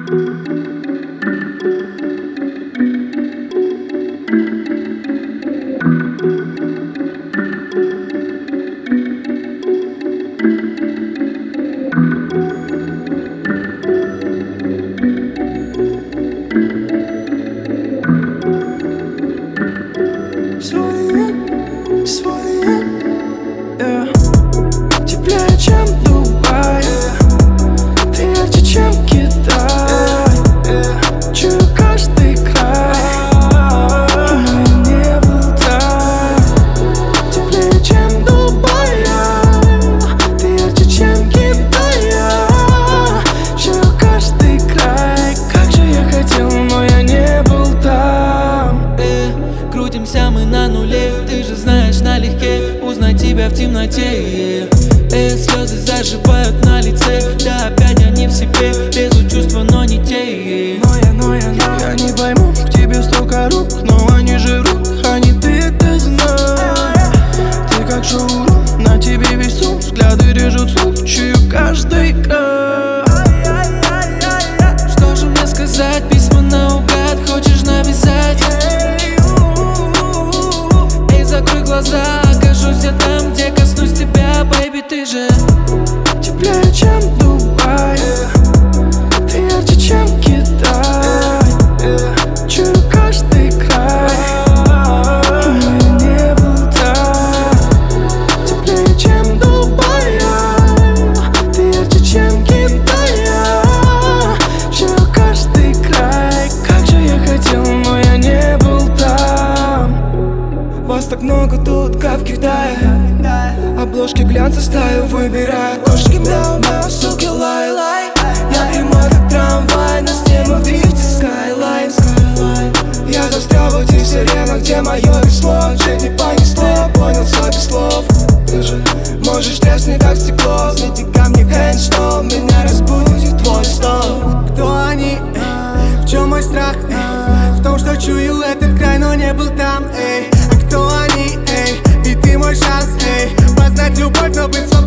Теплее, чем Дубай, ты ярче, чем Китай. Чую каждый край, но я не был там. Теплее, чем Дубай, ты ярче, чем Китай. Чую каждый край, как же я хотел, но я не был там. Крутимся мы на нуле, ты же знаешь налегке узнать тебя в темноте. Слезы заживают на лице, да опять они в себе, лезут чувства, но не те. Я не пойму, к тебе столько рук, но они же врут, они ты это знаешь. Ты как шоурум, на тебе весь ум, взгляды режут слух, чую каждый край. Что же мне сказать, письма наугад, хочешь навязать? Эй, закрой глаза, окажусь я там, где коснусь тебя, бэйби, ты же теплее, чем Дубай, ты ярче, чем Китай. Чую каждый край, но я не был там. Теплее, чем Дубай, ты ярче, чем Китай. Чую каждый край, как же я хотел, но я не был там. Вас так много тут, как в Китае. Обложки глянца стаю выбираю. Кошки мяу-мяу, суки лай-лай. Я прямой как трамвай, на стену в дрифте скайлайн. Я застрял в этих сиренах, где мое весло. Жизнь не понесло, понял все без слов. Ты же можешь треснуть как стекло. Свети ко мне хэнс, что меня разбудит твой стол. Кто они? В чем мой страх? В том, что чую этот край, но не был там. А кто они? Ведь ты мой шанс, познать любовь, но быть